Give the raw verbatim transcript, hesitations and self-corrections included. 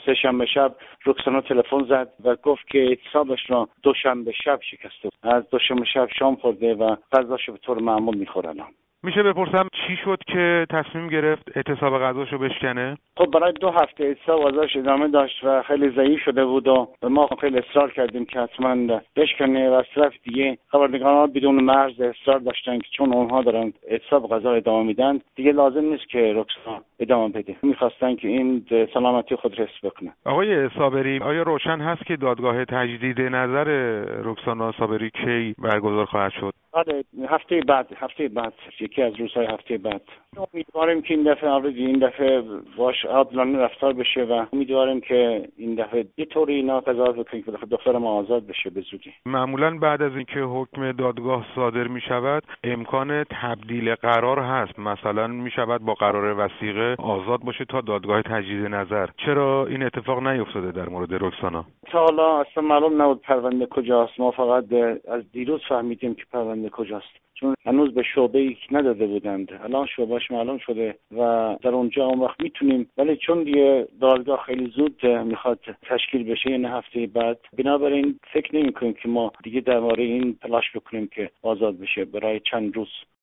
سه شنبه شب رکسانا تلفن زد و گفت که اعتصابش را دوشنبه شب شکسته. از دوشنبه شب شام خورده و غذاشو به طور معمول میخورن. میشه بپرسم چی شد که تصمیم گرفت اعتصاب غذاشو بشکنه؟ خب برای دو هفته اعتصاب غذاش ادامه داشت و خیلی ضعیف شده بود و ما خیلی اصرار کردیم که حتما بشکنه و از طرف دیگه خبرنگاران بدون مرز اصرار داشتن که چون اونها دارن اعتصاب غذا ادامه میدن دیگه لازم نیست که رکسانا ادامه بده. میخواستن که این سلامتی خود حفظ بکنه. آقای صابری، آیا روشن هست که دادگاه تجدید نظر رکسانا صابری کی برگزار خواهد شد؟ آره، هفته بعد هفته بعد یکی از روزهای هفته بعد. امیدواریم که این دفعه آرزی این دفعه باش عادلانه رفتار بشه و امیدواریم که این دفعه یه طوری اینا قضاوت بکنیم که دختر ما آزاد بشه به زودی. معمولا بعد از اینکه حکم دادگاه صادر می شود امکان تبدیل قرار هست، مثلا می شود با قرار وثیقه آزاد باشه تا دادگاه تجدید نظر. چرا این اتفاق نیفتاده در مورد رکسانا؟ تا حالا اصلا معلوم نبود پرونده کجاست. ما فقط از دیروز فهمیدیم که پرونده کجاست، چون هنوز به شعبه‌ای نداده بودند. الان شعبهش معلوم شده و در اونجا اون وقت میتونیم، ولی چون دیگه دادگاه خیلی زود میخواد تشکیل بشه این هفته بعد، بنابراین فکر نمی‌کنیم که ما دیگه درباره این تلاش بکنیم که آزاد بشه برای چند روز.